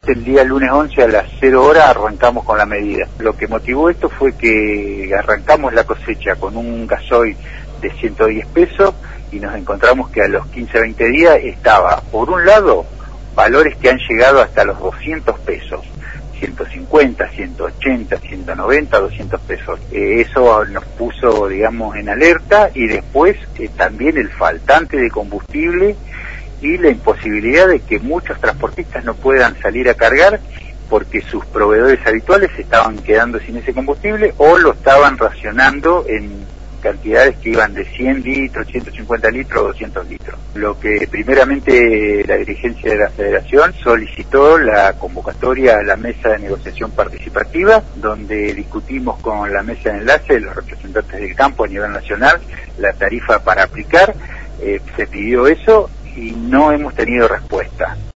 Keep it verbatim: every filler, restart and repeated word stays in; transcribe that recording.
Exactamente el día lunes once a las cero horas arrancamos con la medida. Lo que motivó esto fue que arrancamos la cosecha con un gasoil de ciento diez pesos y nos encontramos que a los quince a veinte días estaba, por un lado, valores que han llegado hasta los doscientos pesos, ciento cincuenta, ciento ochenta, ciento noventa, doscientos pesos. Eh, eso nos puso, digamos, en alerta, y después eh, también el faltante de combustible y la imposibilidad de que muchos transportistas no puedan salir a cargar porque sus proveedores habituales se estaban quedando sin ese combustible o lo estaban racionando en cantidades que iban de cien litros, ciento cincuenta litros, doscientos litros. Lo que primeramente la dirigencia de la Federación solicitó la convocatoria a la mesa de negociación participativa, donde discutimos con la mesa de enlace, los representantes del campo a nivel nacional, la tarifa para aplicar. Eh, se pidió eso y no hemos tenido respuesta.